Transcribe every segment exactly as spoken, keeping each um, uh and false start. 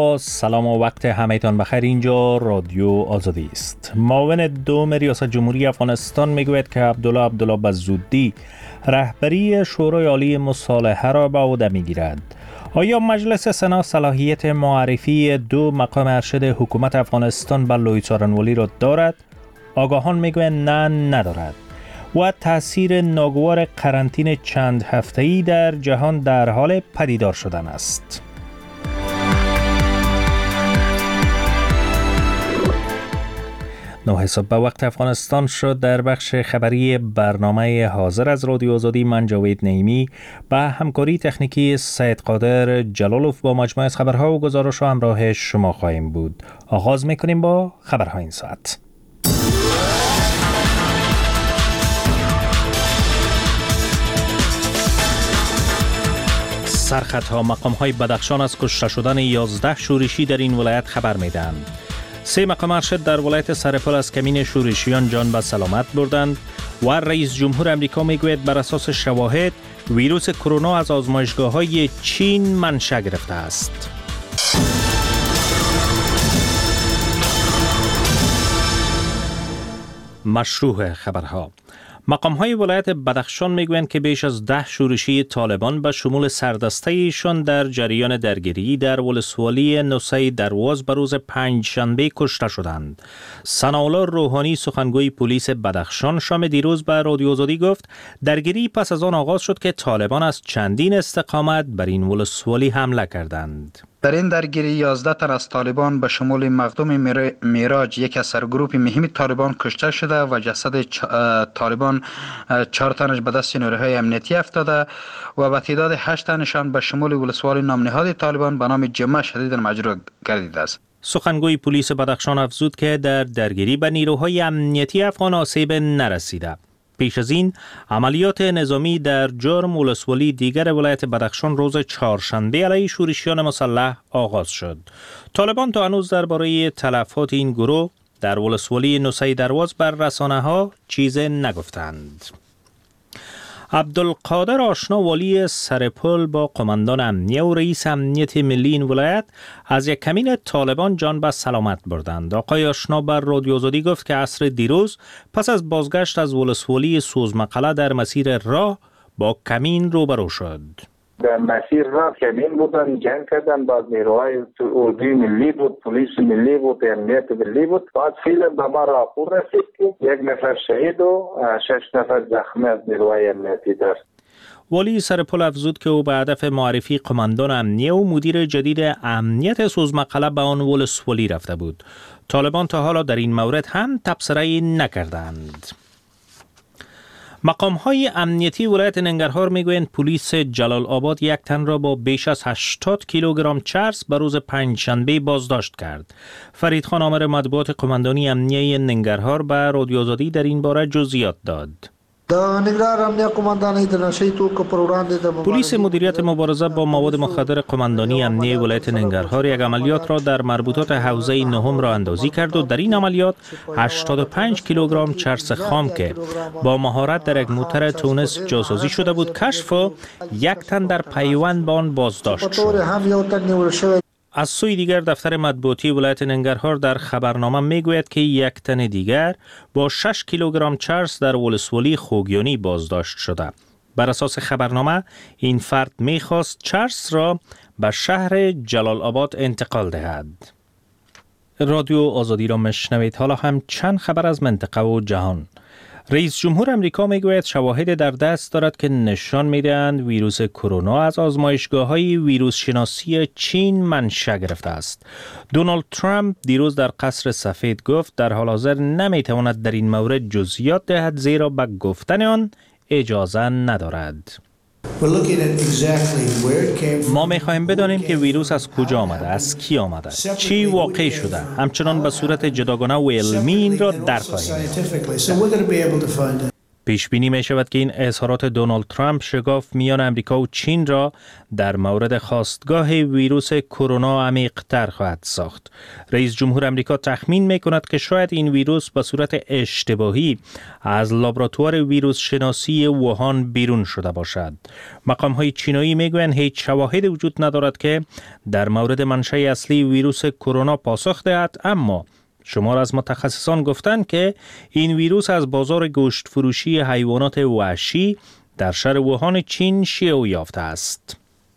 با سلام و وقت همه‌تان بخیر. اینجا رادیو آزادی است. معاون دوم ریاست جمهوری افغانستان میگوید که عبدالله عبدالله بزودی رهبری شورای عالی مصالحه را به عهده میگیرد. آیا مجلس سنا صلاحیت معرفی دو مقام ارشد حکومت افغانستان به لوی څارنوالي را دارد؟ آگاهان میگویند نه ندارد. و تأثیر ناگوار قرنطینه چند هفته‌ای در جهان در حال پدیدار شدن است. نه حساب به وقت افغانستان شد. در بخش خبری برنامه حاضر از رادیو آزادی من جاوید نعیمی به همکاری تکنیکی سید قادر جلالوف با مجموعه از خبرها و گزارش‌ها همراه شما خواهیم بود. آغاز می‌کنیم با خبرها این ساعت. سرخطها مقام‌های بدخشان از کشته شدن یازده شورشی در این ولایت خبر می‌دهند. سه مقام ارشد در ولایت سرپل از کمین شورشیان جان به سلامت بردند و رئیس جمهور امریکا میگوید بر اساس شواهد ویروس کرونا از آزمایشگاه‌های چین منشأ گرفته است. مشروع خبرها. مقام‌های ولایت بدخشان میگویند که بیش از ده شورشی طالبان به شمول سردسته ایشان در جریان درگیری در ولسوالی نوسه درواز به روز پنجشنبه کشته شدند. ثناءالله روحانی سخنگوی پلیس بدخشان شام دیروز به رادیو آزادی گفت درگیری پس از آن آغاز شد که طالبان از چندین استقامت بر این ولسوالی حمله کردند. در این درگیری یازده تن از طالبان به شمول مخدوم میراج یک از سرگروپ مهم طالبان کشته شده و جسد طالبان چهار تنش به دست نیروهای امنیتی افتاده و به تعداد هشت تنشان به شمول ولسوالی نامنهاد طالبان به نام جمعه شدید مجروح گردیده است. سخنگوی پلیس بدخشان افزود که در درگیری به نیروهای امنیتی افغان آسیب نرسیده. پیش از این عملیات نظامی در جرم ولسوالی دیگر ولایت بدخشان روز چهارشنبه علیه شورشیان مسلح آغاز شد. طالبان تا هنوز درباره تلفات این گروه در ولسوالی نوسه درواز بر رسانه‌ها چیزی نگفتند. عبدالقادر آشنا والی سرپل با قماندان امنیه و رئیس امنیت ملی این ولایت از یک کمین طالبان جان به سلامت بردند. آقای آشنا بر رادیو آزادی گفت که عصر دیروز پس از بازگشت از ولسوالی سوزمقله در مسیر راه با کمین روبرو شد. در مسیر راه کمین بودن، جنگ کردن، بعد نیروهای اردوی ملی بود، پلیس ملی بود، امنیت ملی بود. بعد فیلم به ما راپور رسید که یک نفر شهید و شش نفر زخمی از نیروهای امنیتی داشت. والی سرپل افزود که او به هدف معرفی قماندان امنیه و مدیر جدید امنیت سوزمقله به آن ولسوالی رفته بود. طالبان تا حالا در این مورد هم تبصره‌ای نکردند. مقام‌های امنیتی ولایت ننگرهار میگویند پلیس جلال آباد یک تن را با بیش از هشتاد کیلوگرم چرس به روز پنجشنبه بازداشت کرد. فرید خان آمر مطبوعات قماندانی امنیه ننگرهار به رادیو آزادی در این باره جزئیات داد. پلیس مدیریت مبارزه با مواد مخدر قماندانی امنیه ولایت ننگرهار یک عملیات را در مربوطات حوزه نهم را اندازی کرد و در این عملیات هشتاد و پنج کیلوگرم چرس خام که با مهارت در یک موتر تونس جاسازی شده بود کشف و یک تن در پیوند با آن بازداشت شد. از سوی دیگر دفتر مطبوعاتی ولایت ننگرهار در خبرنامه میگوید که یک تن دیگر با شش کیلوگرم چرس در ولسوالی خوگیانی بازداشت شده. بر اساس خبرنامه این فرد میخواست چرس را به شهر جلال آباد انتقال دهد. رادیو آزادی را مشنوید. حالا هم چند خبر از منطقه و جهان. رئیس جمهور امریکا میگوید شواهد در دست دارد که نشان میدهند ویروس کرونا از آزمایشگاه‌های ویروس شناسی چین منشأ گرفته است. دونالد ترامپ دیروز در قصر سفید گفت در حال حاضر نمیتواند در این مورد جزئیات دهد زیرا به گفتن آن اجازه ندارد. ما می‌خواهیم بدانیم که ویروس از کجا آمده، از کی آمده، چی واقع شده. همچنان به صورت جداگانه و علمی این را درک خواهیم. پیش بینی می شود که این اظهارات دونالد ترامپ شگاف میان امریکا و چین را در مورد خاستگاه ویروس کرونا عمیق‌تر خواهد ساخت. رئیس جمهور امریکا تخمین می کند که شاید این ویروس به صورت اشتباهی از لابراتوار ویروس شناسی ووهان بیرون شده باشد. مقام های چینایی می گویند هیچ شواهد وجود ندارد که در مورد منشأ اصلی ویروس کرونا پاسخ دهد، اما شمار از متخصصان گفتند که این ویروس از بازار گوشت فروشی حیوانات وحشی در شهر ووهان چین شیوع یافته است.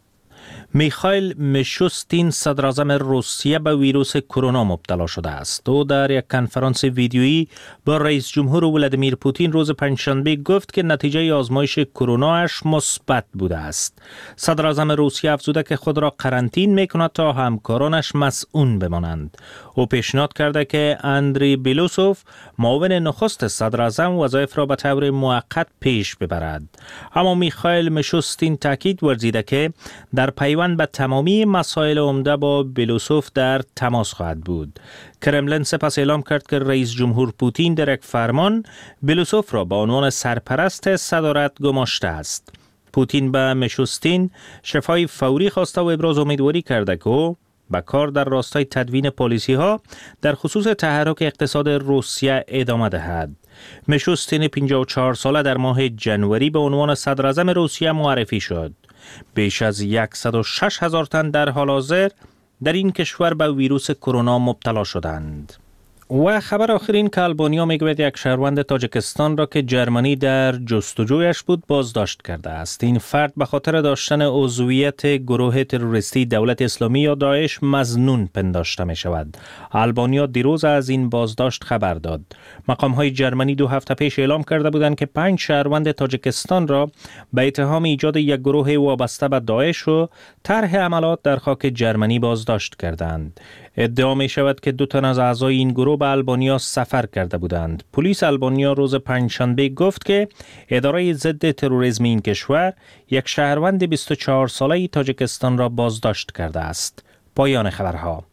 میخائیل میشوستین صدراعظم روسیه به ویروس کرونا مبتلا شده است. او در یک کنفرانس ویدیویی با رئیس جمهور ولادیمیر پوتین روز پنجشنبه گفت که نتیجه آزمایش کروناش مثبت بوده است. صدراعظم روسیه افزوده که خود را قرنطین میکند تا همکارانش مسئول بمانند. او پیشنهاد کرده که اندری بیلوسوف معاون نخست صدراعظم وظایف را به طور موقت پیش ببرد. اما میخائیل میشوستین تاکید ورزیده که در پیوند به تمامی مسائل عمده با بیلوسوف در تماس خواهد بود. کرملین سپس اعلام کرد که رئیس جمهور پوتین در یک فرمان بیلوسوف را به عنوان سرپرست صدارت گماشته است. پوتین به میشوستین شفای فوری خواسته و ابراز امیدواری کرده که او به کار در راستای تدوین پالیسی ها در خصوص تحرک اقتصاد روسیه ادامه دهد. میشوستین پنجاه و چهار ساله در ماه جنوری به عنوان صدراعظم روسیه معرفی شد. بیش از صد و شش هزار تن در حال حاضر در این کشور به ویروس کرونا مبتلا شدند. و خبر آخرین که آلبانیا میگوید یک شهروند تاجیکستان را که جرمنی در جستجویش بود بازداشت کرده است. این فرد به خاطر داشتن عضویت گروه تروریستی دولت اسلامی یا داعش مظنون پنداشته می شود. آلبانیا دیروز از این بازداشت خبر داد. مقام های جرمنی دو هفته پیش اعلام کرده بودند که پنج شهروند تاجیکستان را به اتهام ایجاد یک گروه وابسته به داعش و طرح عملیات در خاک جرمنی بازداشت کردند. ادعا می شود که دو تن از اعضای این گروه به آلبانیا سفر کرده بودند. پلیس آلبانیا روز پنجشنبه گفت که اداره ضد تروریسم این کشور یک شهروند بیست و چهار ساله تاجیکستان را بازداشت کرده است. پایان خبرها.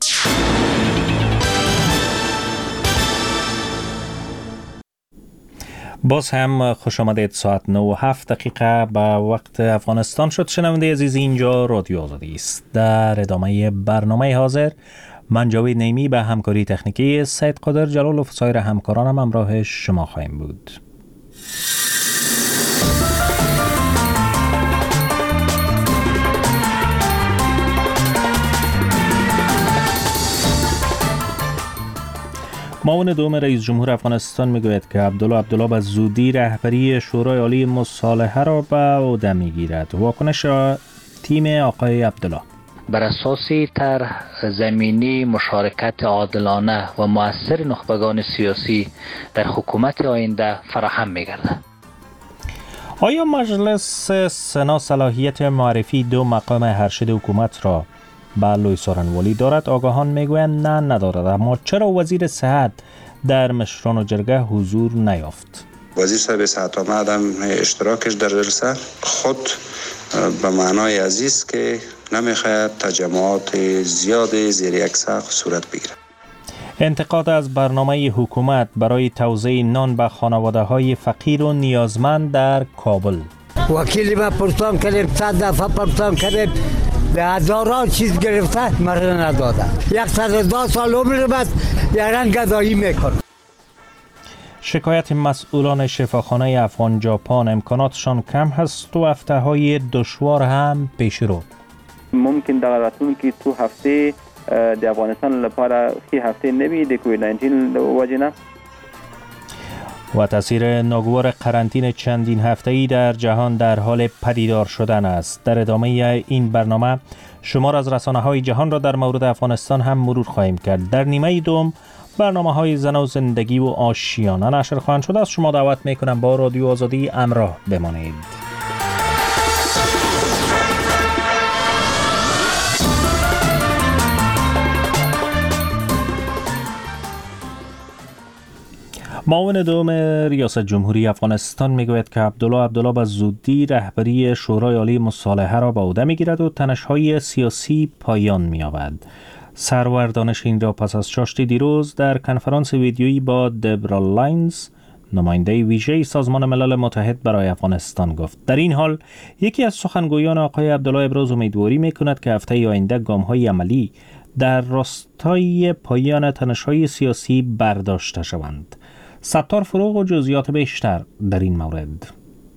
باز هم خوش آمدید. ساعت نه و هفت دقیقه به وقت افغانستان شد. شنونده عزیز، اینجا رادیو آزادی است. در ادامه برنامه حاضر من جاوید نیمی به همکاری تکنیکی سید قادر جلال و سایر همکارانم همراه شما خواهیم بود. معاون دوم رئیس جمهور افغانستان میگوید که عبدالله عبدالله به زودی رهبری شورای عالی مصالحه را به عهده میگیرد. واکنش تیم آقای عبدالله: بر اساس طرح زمینی مشارکت عادلانه و مؤثر نخبگان سیاسی در حکومت آینده فراهم می‌گردد. آیا مجلس سنا صلاحیت معرفی دو مقام ارشد حکومت را به لوی سارنوالی دارد؟ آگاهان میگویند نه ندارد. اما چرا وزیر صحت در مشران جرگه حضور نیافت؟ وزیر صاحب صحت آمد هم اشتراکش در جلسه خود به معنای عزیز که نمیخواهد تجمعات زیاد زیر یک سقف صورت بگیرد. انتقاد از برنامه حکومت برای توزیع نان به خانواده های فقیر و نیازمند در کابل. وکیلی ما پرسان کردیم، صد دفعه پرسان کردیم، به هزاران چیز گرفته مرد نداده. یک صد و دو سال عمر بعد یاران گدایی میکنه. شکایت مسئولان شفاخانه افغان ژاپن امکاناتشان کم هست و هفته های دشوار هم پیش رو. ممکن در راتون که تو هفته د افغانستان لپاره خی هفته نمی د کووید نوزده وجنه و تاثیر ناگوار قرنطینه چندین هفته‌ای در جهان در حال پدیدار شدن است. در ادامه این برنامه شمار از رسانه‌های جهان را در مورد افغانستان هم مرور خواهیم کرد. در نیمه دوم برنامه‌های زن و زندگی و آشیانه نشر خواهند شد. از شما دعوت می‌کنم با رادیو آزادی همراه بمانید. معاون دوم ریاست جمهوری افغانستان میگوید که عبدالله عبدالله به زودی رهبری شورای عالی مصالحه را به عهده میگیرد و تنش‌های سیاسی پایان می‌یابد. سرور دانش این را پس از چاشت دیروز در کنفرانس ویدیویی با دبرا لاینز، نماینده ویژه سازمان ملل متحد برای افغانستان گفت. در این حال یکی از سخنگویان آقای عبدالله ابراز امیدواری میکند که هفته آینده گام‌های عملی در راستای پایان تنش‌های سیاسی برداشته شوند. ستار فروغ و جزئیات بیشتر در این مورد.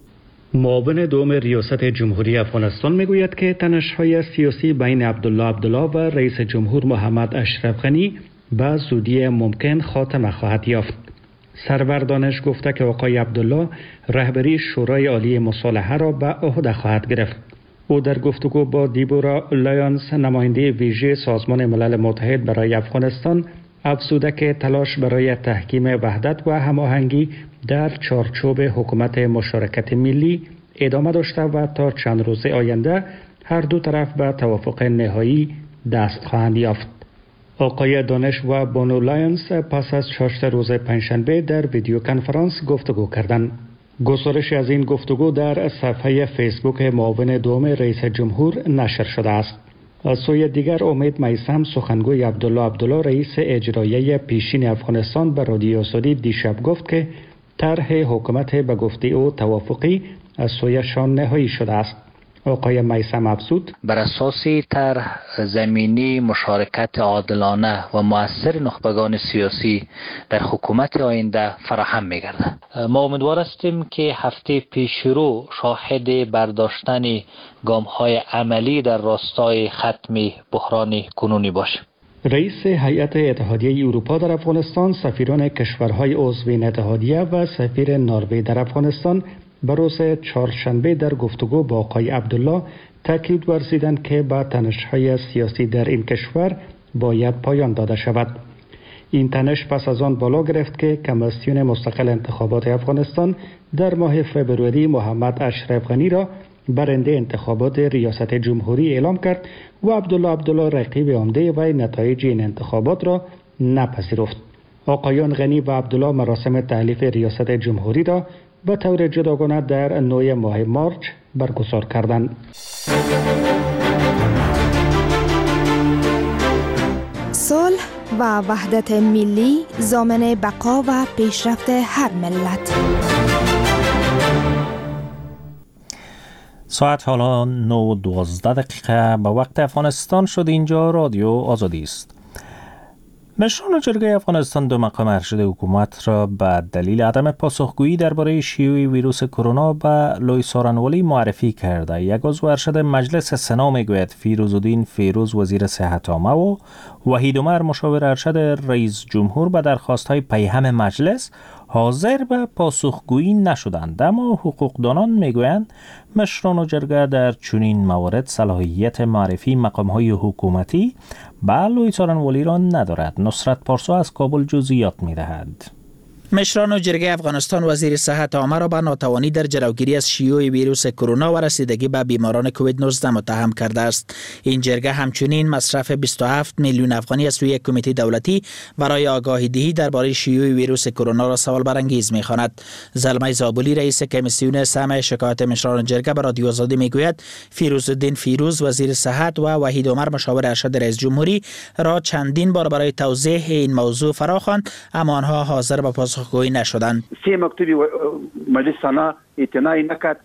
معاون دوم ریاست جمهوری افغانستان میگوید که تنش‌های سیاسی بین عبدالله عبدالله و رئیس جمهور محمد اشرف غنی به زودی ممکن خاتمه خواهد یافت. سرور دانش گفته که آقای عبدالله رهبری شورای عالی مصالحه را به عهده خواهد گرفت. او در گفتگو با دیبورا لایونز نماینده ویژه سازمان ملل متحد برای افغانستان افزوده که تلاش برای تحکیم وحدت و هماهنگی در چارچوب حکومت مشارکت ملی ادامه داشته و تا چند روز آینده هر دو طرف به توافق نهایی دست خواهند یافت. آقای دانش و بانو لایونز پس از چاشت روز پنجشنبه در ویدیو کنفرانس گفتگو کردند. گزارش از این گفتگو در صفحه فیسبوک معاون دوم رئیس جمهور نشر شده است. از سوی دیگر امید میثم سخنگوی عبدالله عبدالله رئیس اجرایی پیشین افغانستان به رادیو آزادی دیشب گفت که طرح حکومت به گفته او توافقی از سویشان نهایی شده است. آقای میثم افزود بر اساس طرح زمینی مشارکت عادلانه و مؤثر نخبگان سیاسی در حکومت آینده فراهم می‌گردد. ما امیدوار هستیم که هفته پیش رو شاهد برداشتن گام‌های عملی در راستای ختم بحران کنونی باشیم. رئیس هیئت اتحادیه اروپا در افغانستان، سفیران کشورهای عضو این اتحادیه و سفیر نروژ در افغانستان به روز چهارشنبه در گفتگو با آقای عبدالله تاکید ورزیدند که با تنش‌های سیاسی در این کشور باید پایان داده شود. این تنش پس از آن بالا گرفت که کمیسیون مستقل انتخابات افغانستان در ماه فوریه محمد اشرف غنی را برنده انتخابات ریاست جمهوری اعلام کرد و عبدالله عبدالله رقیب عمده و نتایج این انتخابات را نپذیرفت. آقایان غنی و عبدالله مراسم تحلیف ریاست جمهوری را به طور جداگانه در نوی ماه مارچ برگزار کردند. صلح و وحدت ملی ضامن بقا و پیشرفت هر ملت. ساعت حالا نه و دوازده دقیقه به وقت افغانستان شد. اینجا رادیو آزادی است. مشران جرگه افغانستان دو مقام ارشد حکومت را به دلیل عدم پاسخگویی درباره شیوع ویروس کرونا به لوی سارنوالی معرفی کرده. یک عضو ارشد مجلس سنا میگوید فیروزالدین فیروز وزیر صحت عامه و وحید عمر مشاور ارشد رئیس جمهور به درخواست‌های پیهم مجلس حاضر به پاسخگویی نشدند، اما حقوقدانان میگویند مشران جرگه در چنین موارد صلاحیت معرفی مقام‌های حکومتی به لوی سارنوالی را ندارد. نصرت پارسا از کابل جزئیات می‌دهد. مشران جرگه افغانستان وزیر صحت عامه را به ناتوانی در جلوگیری از شیوع ویروس کرونا و رسیدگی به بیماران کووید نوزده متهم کرده است. این جرگه همچنین مصرف بیست و هفت میلیون افغانی از سوی کمیته دولتی برای آگاهی دهی درباره شیوع ویروس کرونا را سوال برانگیز می‌خواند. زلمه زابلی رئیس کمیسیون سمع شکایت مشران جرگه به رادیو آزادی میگوید فیروزالدین فیروز وزیر صحت و وحید عمر مشاور ارشد رئیس جمهوری را چندین بار برای توضیح این موضوع فراخواند، اما آنها حاضر به پاسخگویی نشدند. سه مکتوبی مجلس سنا اعتنایی نکرد،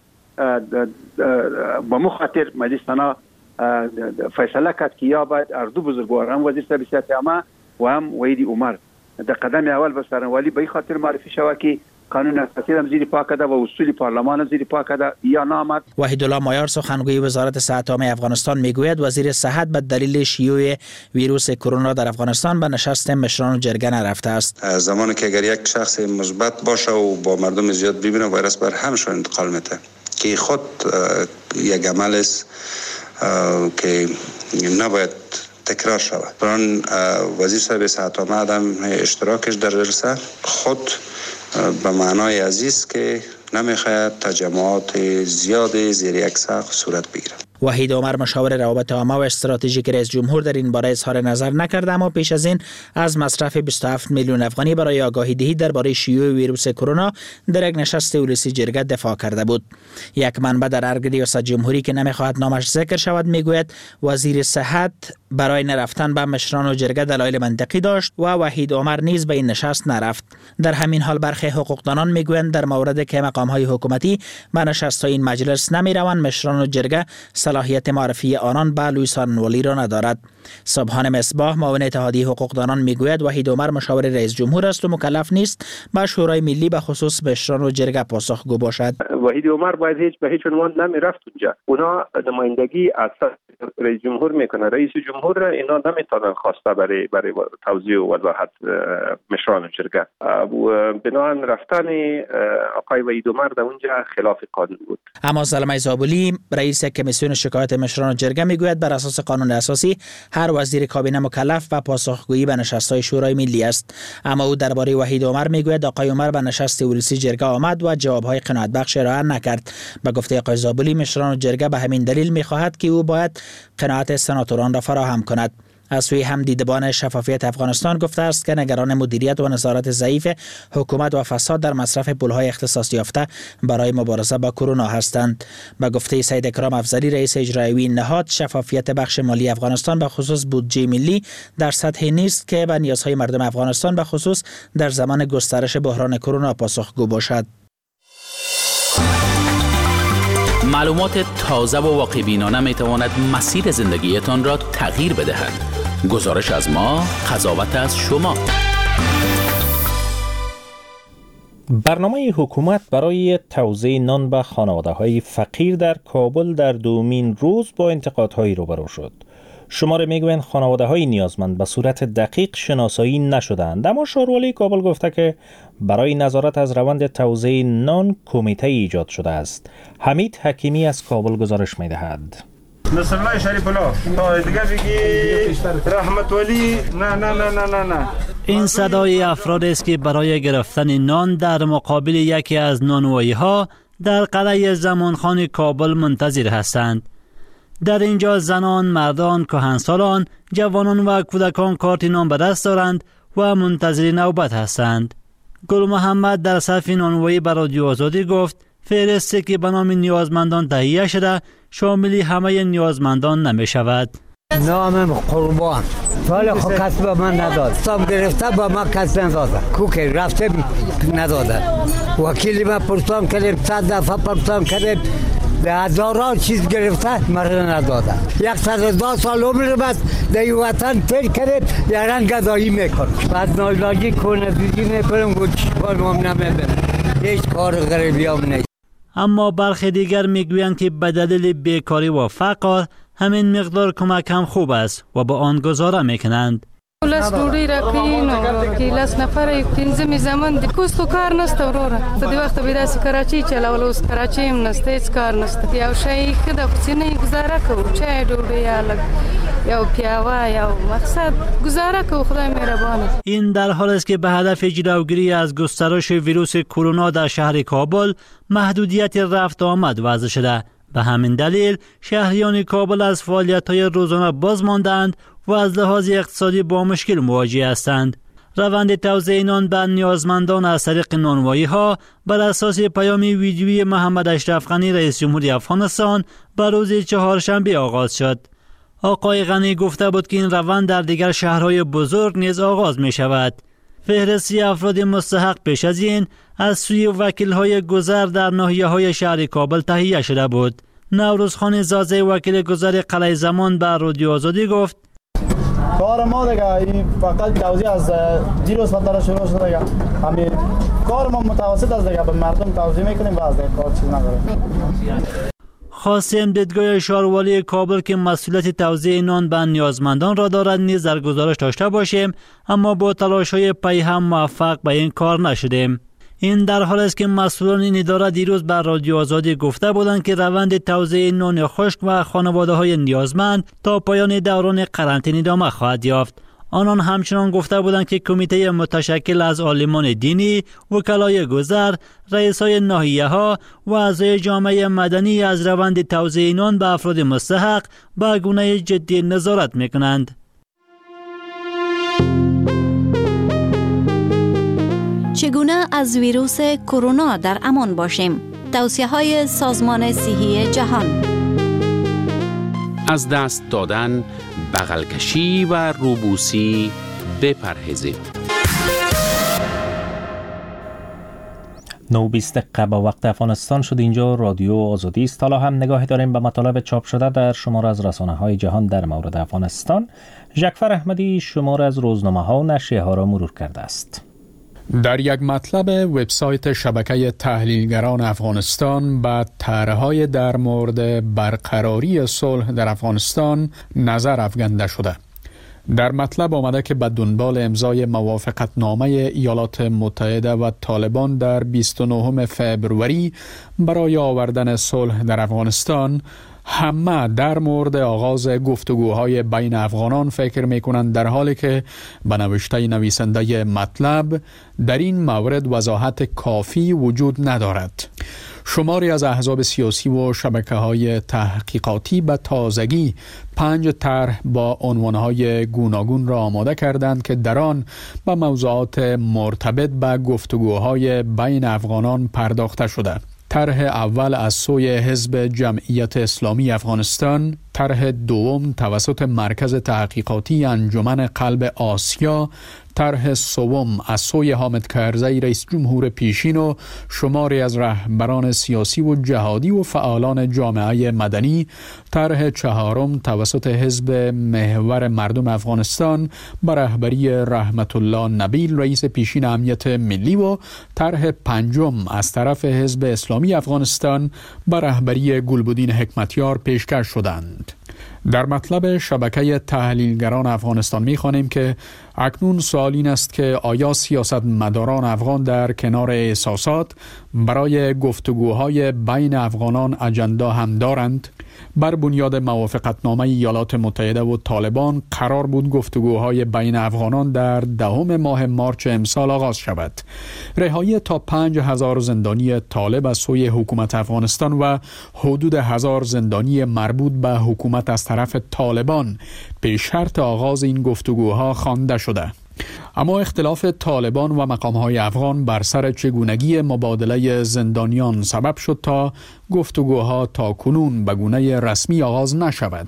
با مخاطر مجلس سنا فیصله کرد که یا باید هر دو بزرگوار هم وزیر صاحب صحت عامه و هم وحید عمر در قدم اول به سارنوالی به این خاطر معرفی شود که قانون اساسی هم زیر پا کرده و اصول پارلمان هم زیر پا کرده یا نامد. وحیدالله مایار سخنگوی وزارت صحت عامه افغانستان میگوید وزیر صحت به دلیل شیوع ویروس کرونا در افغانستان به نشست مشران جرگه نرفته است. زمانی که اگر یک شخص مثبت باشه و با مردم زیاد ببینه ویروس بر همشون انتقال میده که خود یک عمل است که نباید تکرار شود. بران وزیر صاحب صحت عامه عدم اشتراکش در جلسه خود به معنای عزیز که نمیخواهد تجمعات زیاد زیر یک سقف صورت بگیرد. وحید عمر مشاور روابط عامه و استراتژیک رئیس جمهور در این باره اظهار نظر نکرد، اما پیش از این از مصرف بیست و هفت میلیون افغانی برای آگاهی دهی درباره شیوع ویروس کرونا در یک نشست ولسی جرگه دفاع کرده بود. یک منبع در ارگ ریاست جمهوری که نمیخواهد نامش ذکر شود میگوید وزیر صحت برای نرفتن به مشران و جرگه دلایل منطقی داشت و وحید عمر نیز به این نشست نرفت. در همین حال برخی حقوقدانان میگویند در مورد که مقام‌های حکومتی به نشست‌های این مجلس نمیروند، مشران و جرگه صلاحیت معرفی آنان به لویس آرنوالی را ندارد. سبحان مصباح معاون اتحادیه حقوقدانان میگوید وحید عمر مشاور رئیس جمهور است و مکلف نیست به شورای ملی به خصوص مشران و جرگه پاسخگو باشد. وحید عمر باید هیچ به هیچ عنوان نمیرفت اونجا. اونا نمایندگی از رئیس جمهور میکنه. رئیس جمهور اینا نمیتونن خواسته برای برای توزیع و وضاحت مشران و جرگه. بنابراین رفتن آقای وحید عمر در اونجا خلاف قانون بود. اما زلمه زابلی رئیس کمیسیون شکایت مشران و جرگه میگوید بر اساس قانون اساسی هر وزیر کابینه مکلف و پاسخگویی به نشست‌های شورای ملی است. اما او درباره وحید عمر میگوید آقای عمر به نشست ولسی جرگه آمد و جوابهای قناعت بخش ارائه نکرد. به گفته آقای زابلی مشران و جرگه به همین دلیل میخواهد که او باید قناعت سناتوران را فراهم کند. از سوی هم دیدبان شفافیت افغانستان گفته است که نگران مدیریت و نظارت ضعیف حکومت و فساد در مصرف پولهای اختصاص یافته برای مبارزه با کرونا هستند. به گفته سید اکرام افضلی رئیس اجرایی نهاد، شفافیت بخش مالی افغانستان به خصوص بودجه ملی در سطحی نیست که به نیازهای مردم افغانستان به خصوص در زمان گسترش بحران کرونا پاسخگو باشد. معلومات تازه و واقع‌بینانه میتواند مسیر زندگیتان را تغییر بدهد. گزارش از ما، قضاوت از شما. برنامه حکومت برای توزیع نان به خانواده‌های فقیر در کابل در دومین روز با انتقادهایی روبرو شد. شماره میگویند خانواده‌های نیازمند به صورت دقیق شناسایی نشدند، اما شاروالی کابل گفته که برای نظارت از روند توزیع نان کمیته ایجاد شده است. حمید حکیمی از کابل گزارش می‌دهد. نصر الله شریف الله تا دیگه بگی رحمت ولی نه نه نه نه نه. این صدای افرادی است که برای گرفتن نان در مقابل یکی از نانوایی‌ها در قلعه زمانخان کابل منتظر هستند. در اینجا زنان، مردان، کهنسالان، جوانان و کودکان کارت نان به دست دارند و منتظر نوبت هستند. گل محمد در صف نانوایی به رادیو آزادی گفت فهرستی که به نام نیازمندان تهیه شده شامل همه نیازمندان نمی شود. نامم قربان ولی خب کسی به من نداد. سام گرفته با من کسی نداده. کوکی رفته نداده. وکیلی من پرسان کردیم، صد دفعه پرسان کردیم، به هزاران چیز گرفته مرا نداده. یک صد دو سال عمر بس در این وطن فکر کردیم یاران گدایی میکنم. بعد نایلاجی کنه دیگی میکنم و چیکار هم نمیبرم. هیچ کار غریبی هم نیست. اما برخی دیگر میگویند که به دلیل بیکاری و فقر همین مقدار کمک هم خوب است و با آن گزاره میکنند. لس دوری را کینو که لس نفر پنځمې زمان د کوستو کار نشته وروره ته د وخت به داسې کراچي چلول اوس کراچي هم نشته هیڅ کار نشته یو شی ښه د کوڅنۍ گزاره کوو چای ډوډۍ یا لږ یو پیاوه یو مقصد گزاره کوو خدای مهربانه. این در حال است که به هدف جلوگیری از گسترش ویروس کرونا در شهر کابل محدودیت رفت آمد وضع شده. به همین دلیل شهریان کابل از فعالیت‌های روزانه باز ماندند و از لحاظ اقتصادی با مشکل مواجه هستند. روند توزیع نان به نیازمندان از طریق نانوایی‌ها بر اساس پیام ویدیویی محمد اشرف غنی رئیس جمهوری افغانستان بر روز چهارشنبه آغاز شد. آقای غنی گفته بود که این روند در دیگر شهرهای بزرگ نیز آغاز می شود. فهرستی افراد مستحق پیش از این از سوی وکیل‌های گذر در ناحیه‌های شهر کابل تهیه شده بود. نوروزخان زازه وکیل گذر قلعه زمان به رادیو آزادی گفت کار ما دیگه این فقط توزیع از دیروز فتره شروع شده دیگه همین کار ما متوسط از دیگه به مردم توزیع میکنیم و از دیگه کار چیز نداریم. خواستیم دیدگاه شاروالی کابل که مسئولیت توزیع نان به نیازمندان را دارد نیز در گزارش داشته باشیم، اما با تلاش‌های پی هم موفق به این کار نشدیم. این در حال است که مسئولان این اداره دیروز بر رادیو آزادی گفته بودند که روند توزیع نان خشک و خانواده‌های نیازمند تا پایان دوران قرنطینه ادامه خواهد یافت. آنان همچنان گفته بودند که کمیته متشکل از عالمان دینی، وکلای گذر، رئیسای ناحیه‌ها و اعضای جامعه مدنی از روند توزیع نان به افراد مستحق به گونه جدی نظارت می‌کنند. چگونه از ویروس کرونا در امان باشیم؟ توصیه‌های سازمان صحی جهان. از دست دادن، بغل کشی و روبوسی بپرهیزید. نو بیست دقیقه با وقت افغانستان شد. اینجا رادیو آزادی است. حالا هم نگاهی داریم به مطالب چاپ شده در شمار از رسانه های جهان در مورد افغانستان. ژکفر احمدی شمار از روزنامه ها و نشریه ها را مرور کرده است. در یک مطلب وبسایت شبکه تحلیلگران افغانستان به طرح‌های در مورد برقراری صلح در افغانستان نظر افکنده شده. در مطلب آمده که به دنبال امضای موافقتنامه ایالات متحده و طالبان در بیست و نهم فوریه برای آوردن صلح در افغانستان، همه در مورد آغاز گفتگوهای بین افغانان فکر میکنند، در حالی که به نوشته نویسنده مطلب در این مورد وضاحت کافی وجود ندارد. شماری از احزاب سیاسی و شبکه‌های تحقیقاتی به تازگی پنج طرح با عنوانهای گوناگون را آماده کردند که در آن به موضوعات مرتبط به گفتگوهای بین افغانان پرداخته شده. طرح اول از سوی حزب جمعیت اسلامی افغانستان، طرح دوم توسط مرکز تحقیقاتی انجمن قلب آسیا، طرح سوم از سوی حامد کرزی رئیس جمهور پیشین و شماری از رهبران سیاسی و جهادی و فعالان جامعه مدنی، طرح چهارم توسط حزب محور مردم افغانستان به رهبری رحمت الله نبیل رئیس پیشین امنیت ملی و طرح پنجم از طرف حزب اسلامی افغانستان به رهبری گلبدین حکمتیار پیشکش شدند. در مطلب شبکه تحلیلگران افغانستان می‌خوانیم که اکنون سوال این است که آیا سیاستمداران افغان در کنار احساسات برای گفتگوهای بین افغانان اجندا هم دارند؟ بر بنیاد موافقتنامه ایالات متحده و طالبان قرار بود گفتگوهای بین افغانان در دهم ماه مارچ امسال آغاز شود. رهایی تا پنج هزار زندانی طالب از سوی حکومت افغانستان و حدود هزار زندانی مربوط به حکومت از طرف طالبان پیش شرط آغاز این گفتگوها خوانده شده. اما اختلاف طالبان و مقام‌های افغان بر سر چگونگی مبادله زندانیان سبب شد تا گفتگوها تا کنون به گونه رسمی آغاز نشود.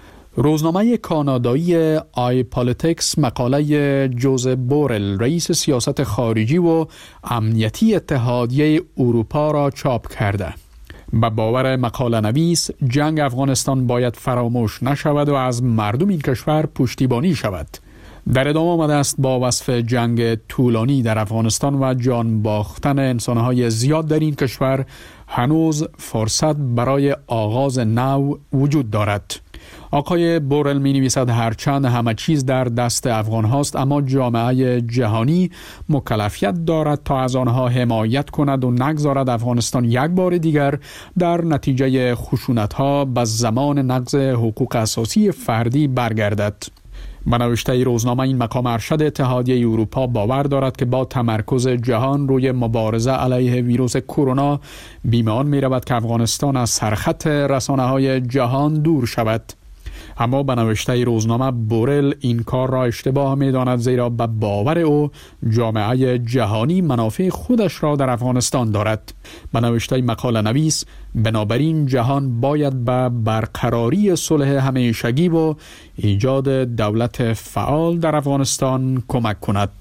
روزنامه کانادایی آی پالیتیکس مقاله جوزف بورل رئیس سیاست خارجی و امنیتی اتحادیه اروپا را چاپ کرده. به باور مقاله نویس، جنگ افغانستان باید فراموش نشود و از مردم این کشور پشتیبانی شود. در ادامه آمده است با وصف جنگ طولانی در افغانستان و جان باختن انسانهای زیاد در این کشور هنوز فرصت برای آغاز نو وجود دارد. آقای بورل می نویسد هرچند همه چیز در دست افغان هاست، اما جامعه جهانی مکلفیت دارد تا از آنها حمایت کند و نگذارد افغانستان یک بار دیگر در نتیجه خشونت ها به زمان نقض حقوق اساسی فردی برگردد. به نوشته روزنامه این مقام ارشد اتحادیه اروپا باور دارد که با تمرکز جهان روی مبارزه علیه ویروس کرونا بیمان می رود که افغانستان از سرخط رسانه های جهان دور شود. اما به نوشته روزنامه بورل این کار را اشتباه می داند، زیرا به باور او جامعه جهانی منافع خودش را در افغانستان دارد. به نوشته مقاله نویس، بنابراین جهان باید به برقراری صلح همیشگی و ایجاد دولت فعال در افغانستان کمک کند.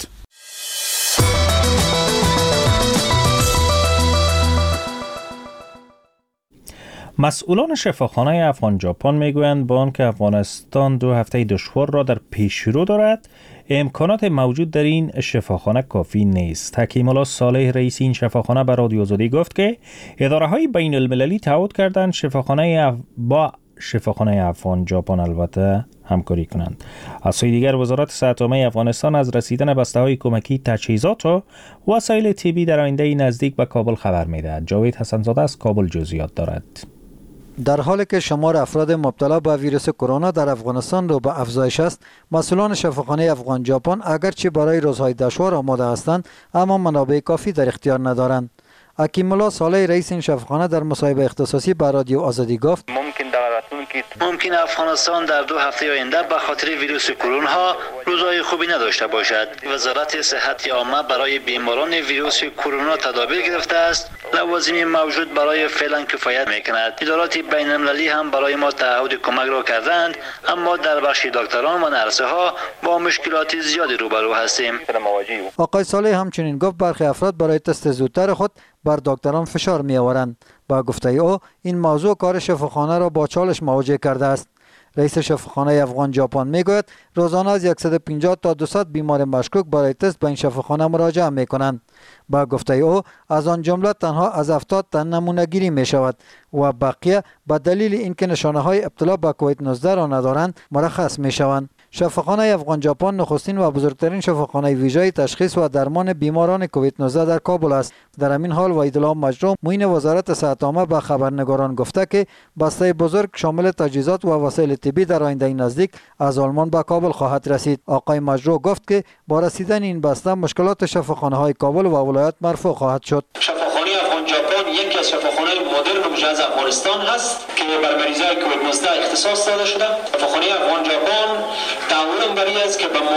مسئولان شفاخانه افغان ژاپن میگویند با آنکه افغانستان دو هفته دشوار را در پیشرو دارد، امکانات موجود در این شفاخانه کافی نیست. حکیم الله صالح رئیس این شفاخانه به رادیو آزادی گفت که اداره‌های بین المللی تعهد کردند شفاخانه اف... با شفاخانه افغان ژاپن البته همکاری کنند. از سوی دیگر وزارت صحت عامه افغانستان از رسیدن بسته‌های کمکی، تجهیزات و وسایل طبی در آینده نزدیک به کابل خبر می‌دهد. جاوید حسن‌زاده از کابل جزئیات دارد. در حالی که شمار افراد مبتلا به ویروس کرونا در افغانستان رو به افزایش است، مسئولان شفاخانه افغان ژاپن اگرچه برای روزهای دشوار آماده هستند، اما منابع کافی در اختیار ندارند. حکیم الله صالح رئیس این شفاخانه در مصاحبه اختصاصی با رادیو آزادی گفت: ممکن افغانستان در دو هفته آینده به خاطر ویروس کرونا روزهای خوبی نداشته باشد. وزارت صحت عامه برای بیماران ویروس کرونا تدابیر گرفته است. لوازم موجود برای فعلا کفایت میکند. ادارات بین المللی هم برای ما تعهد کمک را کردند، اما در بخش دکتران و نرسه ها با مشکلات زیادی روبرو هستیم. آقای صالح همچنین گفت برخی افراد برای تست زودتر خود بر دکتران فشار می آورند. با گفته او این موضوع کار شفاخانه را با چالش مواجه کرده است. رئیس شفاخانه افغان ژاپن میگوید روزانه از صد و پنجاه تا دویست بیمار مشکوک برای تست به این شفاخانه مراجعه می کنند. با گفته او از آن جمله تنها از هفتاد تن نمونه گیری می شود و بقیه به دلیل اینکه نشانه های ابتلا به کووید نوزده را ندارند مرخص می شوند. شفاخانه افغان ژاپن نخستین و بزرگترین شفاخانه ویژه تشخیص و درمان بیماران کووید نوزده در کابل است. در همین حال وحیدالله مجروح معین وزارت صحت عامه به خبرنگاران گفته که بسته بزرگ شامل تجهیزات و وسایل طبی در آینده نزدیک از آلمان به کابل خواهد رسید. آقای مجروح گفت که با رسیدن این بسته مشکلات شفاخانه های کابل و ولایت مرفوع خواهد شد. شفاخانه افغان ژاپن یکی از شفاخانه مدرن و مجهز افغانستان هست که بر مریضای کووید نوزده اختصاص داده شده. شفاخانه افغان ژاپن تعهد بر این است که به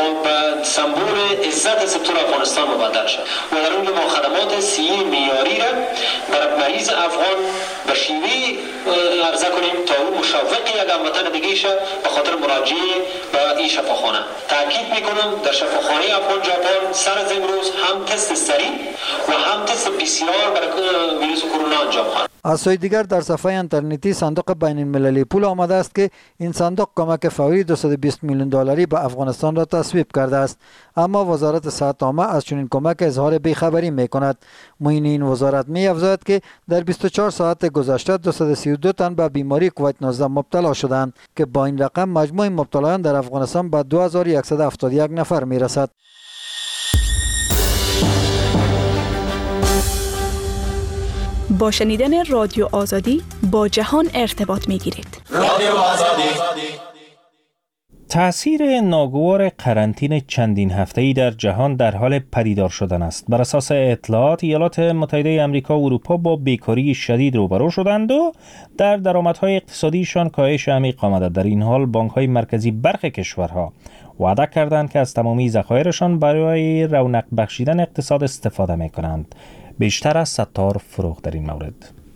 سمبل عزت سکتور افغانستان مبادل شد و در اونجا ما خدمات صحی معیاری را برای مریض افغان به شیوه عرضه کنیم تا او مشوق یک هموطن دیگه شه به خاطر مراجعه به این شفاخانه. تاکید میکنم در شفاخانه افغان ژاپن سر از امروز هم تست سریع و هم تست پی سی آر برای ویروس کرونا انجام خواهد. از سوی دیگر در صفحه اینترنتی صندوق بین المللی پول آمده است که این صندوق کمک فوری دویست و بیست میلیون دلاری به افغانستان را تصویب کرده است، اما وزارت صحت عامه از چنین کمک اظهار بیخبری می کند. معین این وزارت می افزاید که در بیست و چهار ساعت گذشته دویست و سی و دو تن به بیماری کووید نوزده مبتلا شدند که با این رقم مجموع مبتلایان در افغانستان به دو هزار و صد و هفتاد و یک نفر می رسد. با شنیدن رادیو آزادی با جهان ارتباط می گیرید. رادیو آزادی. تأثیر ناگوار قرنطینه چندین هفته‌ای در جهان در حال پدیدار شدن است. بر اساس اطلاعات ایالات متحده آمریکا و اروپا با بیکاری شدید روبرو شدند و در درآمدهای اقتصادیشان کاهش عمیق آمده. در این حال بانک‌های مرکزی برخی کشورها وعده کردند که از تمامی ذخایرشان برای رونق بخشیدن اقتصاد استفاده می‌کنند. بیشتر از ستار فروغ در این مورد.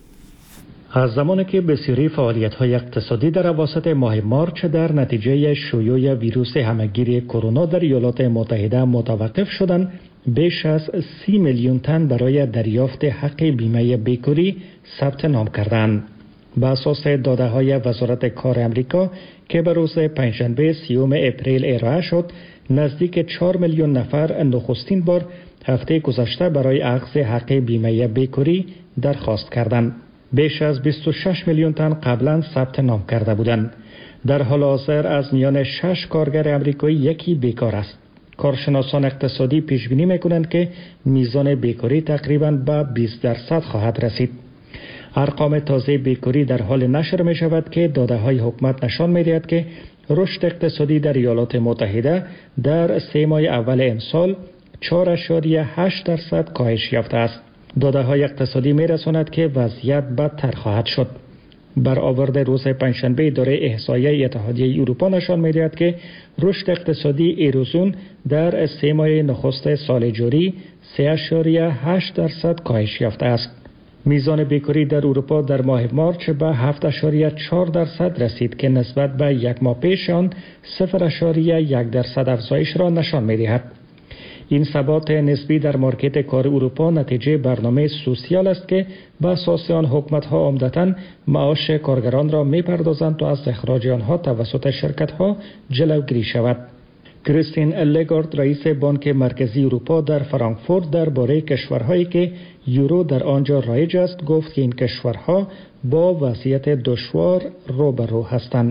از زمانی که بسیاری فعالیت‌های اقتصادی در اواسط ماه مارچ در نتیجه شیوع ویروس همه‌گیر کرونا در ایالات متحده متوقف شدند، بیش از سی میلیون تن برای دریافت حق بیمه بیکاری ثبت نام کردند. بر اساس داده‌های وزارت کار آمریکا که به روز پنجشنبه سیوم اپریل ارائه شد، نزدیک چهار میلیون نفر نخستین بار هفته گذشته برای اخذ حق بیمه بیکاری درخواست کردند. بیش از بیست و شش میلیون تن قبلا ثبت نام کرده بودند. در حال حاضر از میان شش کارگر آمریکایی یکی بیکار است. کارشناسان اقتصادی پیش بینی میکنند که میزان بیکاری تقریباً به بیست درصد خواهد رسید. ارقام تازه بیکاری در حال نشر می شود که داده های حکومت نشان می دهد که رشد اقتصادی در ایالات متحده در سه ماه اول امسال چهار ممیز هشت درصد کاهش یافته است. داده های اقتصادی می رساند که وضعیت بدتر خواهد شد. برآورد روز پنجشنبه اداره احصایه اتحادیه اروپا نشان می دهد که رشد اقتصادی ایروزون در سه ماه نخست سال جاری سه ممیز هشت درصد کاهش یافته است. میزان بیکاری در اروپا در ماه مارچ به هفت ممیز چهار درصد رسید که نسبت به یک ماه پیش آن صفر ممیز یک درصد افزایش را نشان می دهد. این ثبات نسبی در مارکت کار اروپا نتیجه برنامه سوسیال است که به اساس آن حکومت‌ها عمدتاً معاش کارگران را می‌پردازند تا از اخراج آنها توسط شرکت‌ها جلوگیری شود. کریستین لگارد رئیس بانک مرکزی اروپا در فرانکفورت درباره کشورهایی که یورو در آنجا رایج است گفت که این کشورها با وضعیت دشوار روبرو هستند.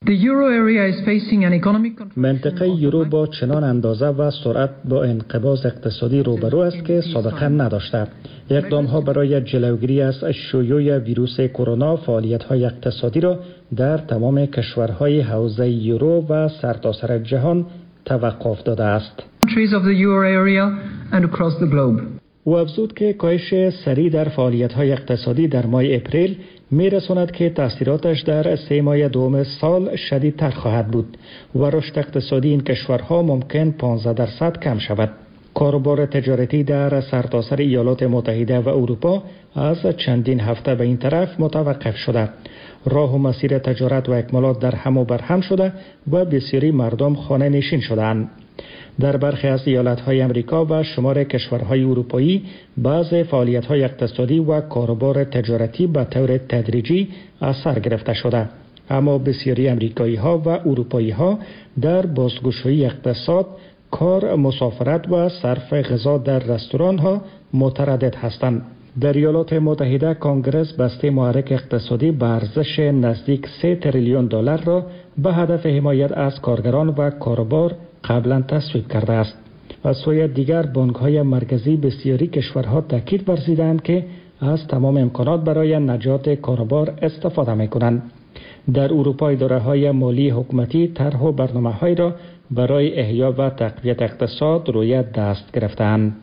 منطقه یورو با چنان اندازه و سرعت با انقباض اقتصادی روبرو است که سابقه نداشته. اقدام‌ها برای جلوگیری از شیوع ویروس کرونا فعالیت‌های اقتصادی را در تمام کشورهای حوزه یورو و سرتاسر جهان توقف داده است. او افزود که کاهش سریع در فعالیت‌های اقتصادی در ماه اپریل می‌رساند که تاثیراتش در سه ماه دوم سال شدیدتر خواهد بود و رشد اقتصادی این کشورها ممکن پانزده درصد کم شود. کاروبار تجارتی در سرتاسر ایالات متحده و اروپا از چندین هفته به این طرف متوقف شده. راه و مسیر تجارت و اکمالات در هم و بر هم شده و بسیاری مردم خانه نشین شدند. در برخی از ایالت‌های امریکا و شمار کشورهای اروپایی بعض فعالیت‌های اقتصادی و کاروبار تجارتی به طور تدریجی از سر گرفته شده، اما بسیاری امریکایی‌ها و اروپایی‌ها در بازگشایی اقتصاد، کار، مسافرت و صرف غذا در رستوران‌ها متردد هستند. در ایالات متحده کنگره بسته محرک اقتصادی به ارزش نزدیک سه تریلیون دلار را به هدف حمایت از کارگران و کاروبار قبلا تصویب کرده است. از سوی دیگر بانک‌های مرکزی بسیاری کشورها تاکید ورزیدند که از تمام امکانات برای نجات کاروبار استفاده می‌کنند. در اروپا اداره‌های مالی حکومتی طرح و برنامه‌هایی را برای احیا و تقویت اقتصاد روی دست گرفتند.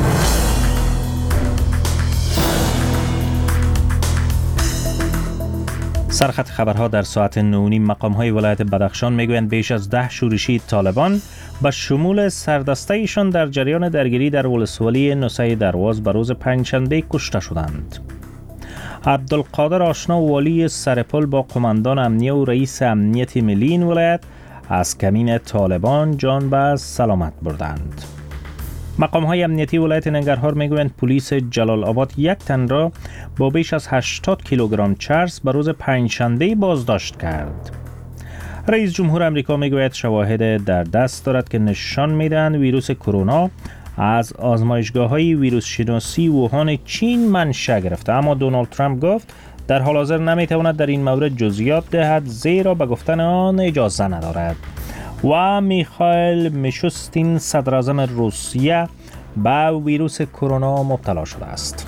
سرخط خبرها در ساعت نه و نیم مقام‌های ولایت بدخشان میگویند بیش از ده شورشی طالبان به شمول سردسته‌ایشان در جریان درگیری در ولسوالی نوسه درواز به روز پنجشنبه کشته شدند. عبدالقادر آشنا والی سرپل با قماندان امنیه و رئیس امنیت ملی این ولایت از کمین طالبان جان به سلامت بردند. مقام‌های امنیتی ولایت ننگرهار میگویند پلیس جلال آباد یک تن را با بیش از هشتاد کیلوگرم چرس به روز پنجشنبه بازداشت کرد. رئیس جمهور آمریکا میگوید شواهد در دست دارد که نشان میدهند ویروس کرونا از آزمایشگاه‌های ویروس شناسی ووهان چین منشأ گرفته، اما دونالد ترامپ گفت در حال حاضر نمیتواند در این مورد جزئیات دهد زیرا به گفتن آن اجازه ندارد. و میخائیل میشوستین صدراعظم روسیه به ویروس کرونا مبتلا شده است.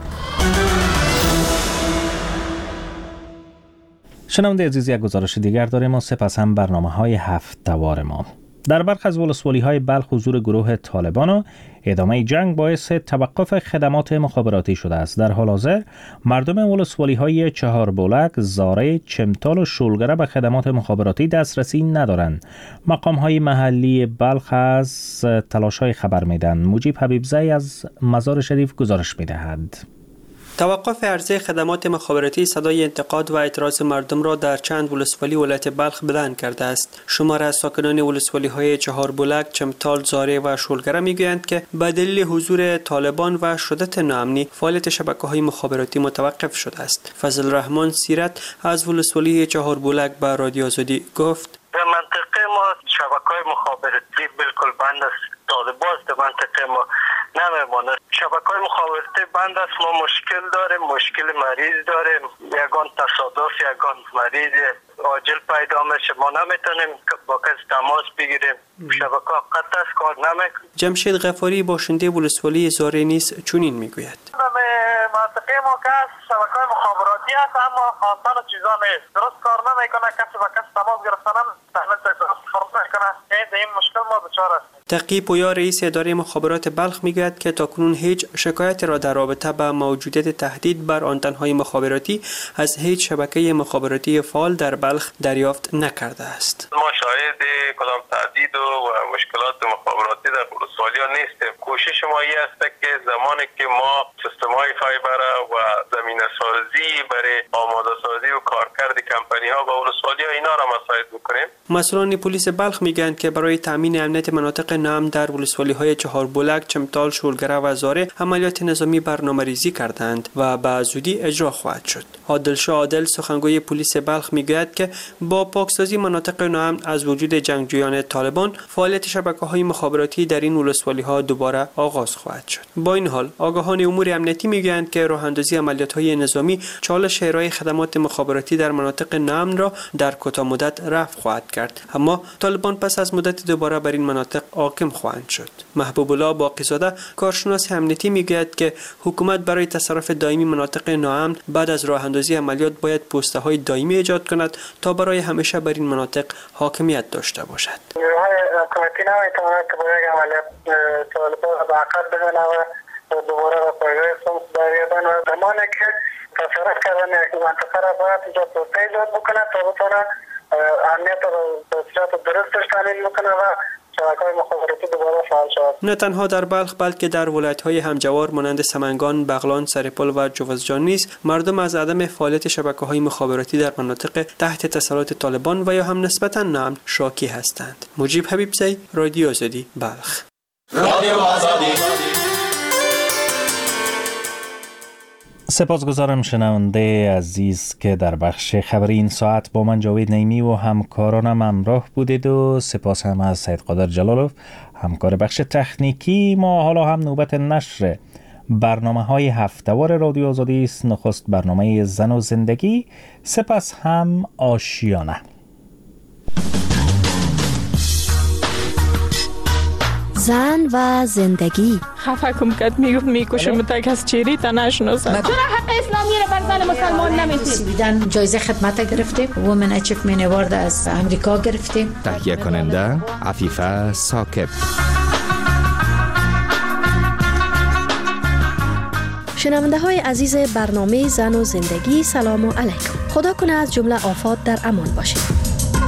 شنونده عزیز، یک گزارش دیگر داریم و سپس هم برنامه های هفت دوار ما. در برخی از ولسوالی های بلخ حضور گروه طالبان و ادامه جنگ باعث توقف خدمات مخابراتی شده است. در حال حاضر مردم ولسوالی های چهاربولک، زاره، چمتال و شولگره به خدمات مخابراتی دسترسی ندارند. مقام های محلی بلخ از تلاش های خبر میدن. مجیب حبیبزی از مزار شریف گزارش میدهد. توقف عرضه خدمات مخابراتی صدای انتقاد و اعتراض مردم را در چند ولسوالی ولایت بلخ بلند کرده است. شمار از ساکنان ولسوالی های چهاربولک، چمتال، زاره و شولگره میگویند که به دلیل حضور طالبان و شدت ناامنی فعالیت شبکه‌های مخابراتی متوقف شده است. فضل رحمان سیرت از ولسوالی چهاربولک به رادیو آزادی گفت: در منطقه ما شبکه‌های مخابراتی بالکل بند است. طالبان در منطقه ما نمیمونه. شبکه‌های مخابراتی بند است. ما مشکل داریم، مشکل مریض داریم. یگان تصادف، یگان مریض عاجل پیدا میشه، ما نمیتونیم با کسی تماس بگیریم. شبکه قطع است، کار نمیکنه. جمشید غفاری باشنده ولسوالی زاره نیز چنین میگوید: منطقه ما که شبکه‌های مخابراتی است اما خواستن چیزا نیست. درست کار نمیکنه، کسی با کسی تماس گرفتن درست کار نمیکنه. این مشکل ما دچار است. تقی پویا رئیس اداره مخابرات بلخ میگوید که تاکنون هیچ شکایت را در رابطه با موجودیت تهدید بر آنتن‌های مخابراتی از هیچ شبکه مخابراتی فعال در بلخ دریافت نکرده است. ما شاهد کدام تهدید و مشکلات مخابراتی در ولسوالی‌ها نیستیم. کوشش ما این است که زمانی که ما سیستم‌های فایبر و زمینه سازی برای آماده سازی و کارکرد کمپانی‌ها و ولسوالی‌ها اینا را مساعد بکنیم. مسئولان پلیس بلخ میگن که برای تامین امنیت مناطق نام در ولسوالی‌های چهاربولک، چمتال، شولگره و زاره عملیات نظامی برنامه‌ریزی کردند و به زودی اجرا خواهد شد. عادلشاه عادل سخنگوی پلیس بلخ میگوید که با پاکسازی مناطق ناامن از وجود جنگجویان طالبان فعالیت شبکه‌های مخابراتی در این ولسوالی‌ها دوباره آغاز خواهد شد. با این حال آگاهان امور امنیتی میگویند که راه‌اندازی عملیات‌های نظامی چالش ارائه خدمات مخابراتی در مناطق ناامن را در کوتاه مدت رفع خواهد کرد، اما طالبان پس از مدت دوباره بر این مناطق حاکم خواهند شد. محبوب الله باقی‌زاده کارشناس امنیتی میگوید که حکومت برای تصرف دائمی مناطق ناامن بعد از راه اندازی عملیات باید پست‌های دائمی ایجاد کند تا برای همیشه بر این مناطق حاکمیت داشته باشد. نیروهای حکومتی نمیتواند که با یک عملیات طالبان را به عقب بزنه و دوباره به پایگاه سمت برگردن و زمانی که تصرف کردن یک منطقه را باید اینجا توسعه ایجاد بکنه تا بتونه امنیت را به صورت درستش تامین بکنه و شبکه‌های مخابراتی دوباره فعال شود. نه تنها در بلخ بلکه در ولایت‌های همجوار مانند سمنگان، بغلان، سرپل و جوزجان نیز مردم از عدم فعالیت شبکه‌های مخابراتی در مناطق تحت تسلط طالبان و یا هم نسبتاً ناامن شاکی هستند. مجیب حبیبزی، رادیو آزادی، بلخ. رادیو آزادی. سپاسگزارم شنونده عزیز که در بخش خبری این ساعت با من جاوید نعیمی و همکارانم همراه بودید و سپاس هم از سید قادر جلالوف همکار بخش تکنیکی. ما حالا هم نوبت نشر برنامه های هفته‌وار رادیو آزادی است. نخست برنامه زن و زندگی، سپس هم آشیانه. زن و زندگی. خفه کم کد میگفت میکشم تا کس چیری تا نشناسد. چرا حق اسلامی رو بر زن مسلمان نمیدید؟ بیدن جایزه خدمت گرفتیم، وومن اچیومنت اوارد از امریکا گرفتیم. تهیه کننده عفیفه ثاقب. شنونده های عزیز برنامه زن و زندگی، سلام علیکم. خدا کنه از جمله آفات در امان باشید.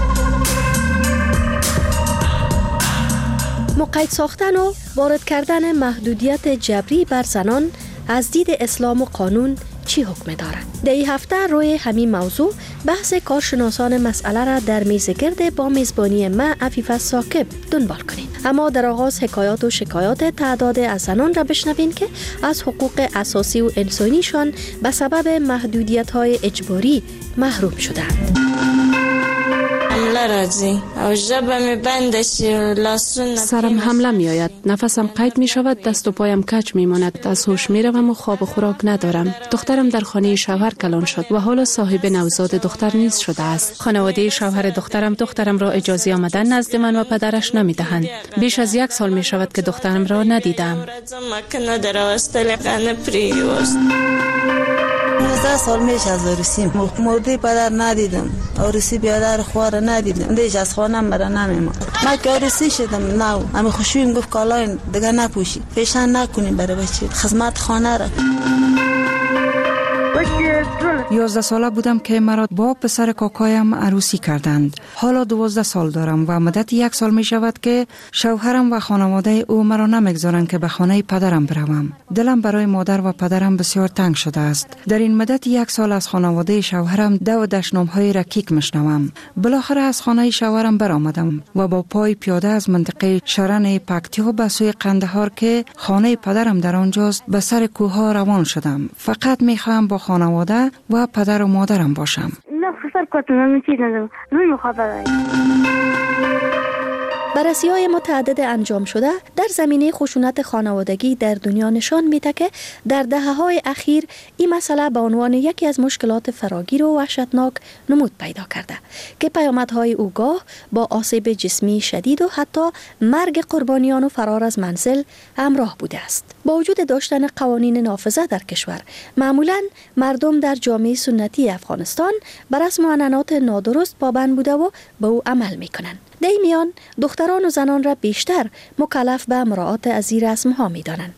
مقید ساختن و وارد کردن محدودیت جبری بر زنان از دید اسلام و قانون چی حکم دارد؟ در این هفته روی همین موضوع بحث کارشناسان مسئله را در میز گرد با میزبانی من عفیفه ثاقب دنبال کنید. اما در آغاز حکایات و شکایات تعداد از زنان را بشنوین که از حقوق اساسی و انسانیشان به سبب محدودیت‌های اجباری محروم شدند. سرم حمله می آید، نفسم قید می شود، دست و پایم کج می ماند، از هوش می روم و خواب و خوراک ندارم. دخترم در خانه شوهر کلان شد و حالا صاحب نوزاد دختر نیز شده است. خانواده شوهر دخترم دخترم را اجازه آمدن نزد من و پدرش نمی دهند. بیش از یک سال می شود که دخترم را ندیدم. نوزده سال میشه از عروسیم مرده پدر ندیدم، عروسی بیادر خوار ندیدم، دیش از خانم مرا نمیمان. من که عروسی شدم نو امی خوشویم گفت کالاین دیگه نپوشی، فیشن نکنیم برای بچه خدمت خانه را. یازده ساله بودم که مرا با پسر کاکایم عروسی کردند. حالا دوازده سال دارم و مدت یک سال می شود که شوهرم و خانواده او مرا نمیگذارند که به خانه پدرم بروم. دلم برای مادر و پدرم بسیار تنگ شده است. در این مدت یک سال از خانواده شوهرم دو و دشنام های رکیک میشنوم. بالاخره از خانه شوهرم برآمدم و با پای پیاده از منطقه شرن پکتیا به سوی قندهار که خانه پدرم در آنجاست به سر کوه روان شدم. فقط میخواهم با خانواده و پدر و مادرم باشم. نه خسر کتنم چی ندارم روی مخابره. بررسی‌های متعدد انجام شده در زمینه خشونت خانوادگی در دنیا نشان میده که در دهه‌های اخیر این مسئله به عنوان یکی از مشکلات فراگیر و وحشتناک نمود پیدا کرده که پیامدهای او گاه با آسیب جسمی شدید و حتی مرگ قربانیان و فرار از منزل همراه بوده است. با وجود داشتن قوانین نافذه در کشور، معمولاً مردم در جامعه سنتی افغانستان بر رسم و عنعنات نادرست پابند بوده و به او عمل میکنند. در این میان دختران و زنان را بیشتر مکلف به مراعات از این رسم ها می دانند.